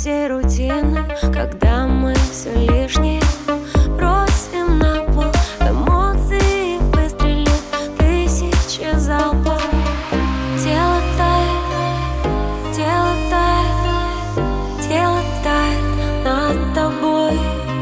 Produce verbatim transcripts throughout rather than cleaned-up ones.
всей рутины, когда мы все лишнее бросим на пол. Эмоции выстрелят тысячи залпов. Тело тает, тело тает, тело тает над тобой.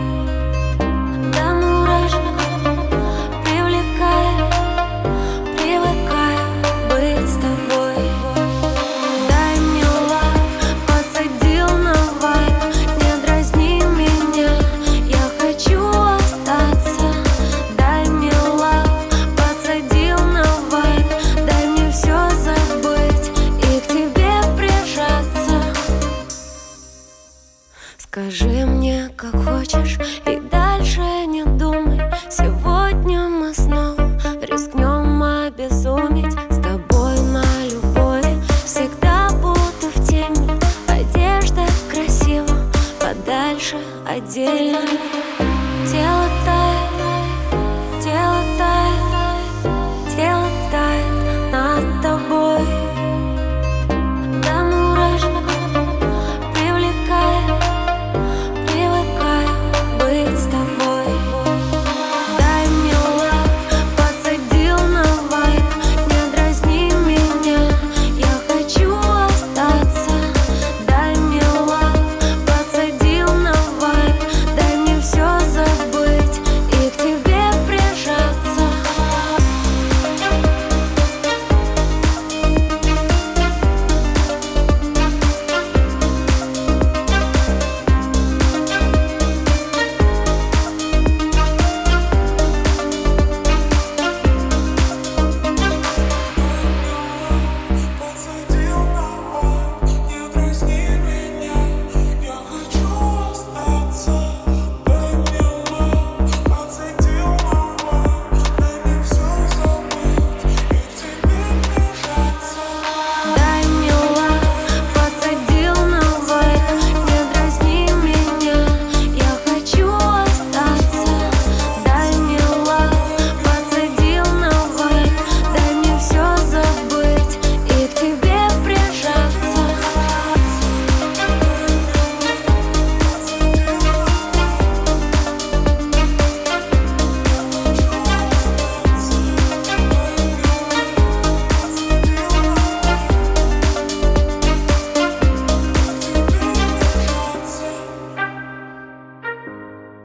До мурашек привлекая, привыкая быть с тобой. Дай мне лав, подсадил на вайб, не дразни меня, я хочу остаться. Дай мне лав, подсадил на вайб, дай мне все забыть и к тебе прижаться. Скажи мне, как хочешь, и дальше не думай. Сегодня мы снова рискнем обезуметь. С тобой на любовь всегда буду в теме. Одежда красива, подальше отдельно. Тело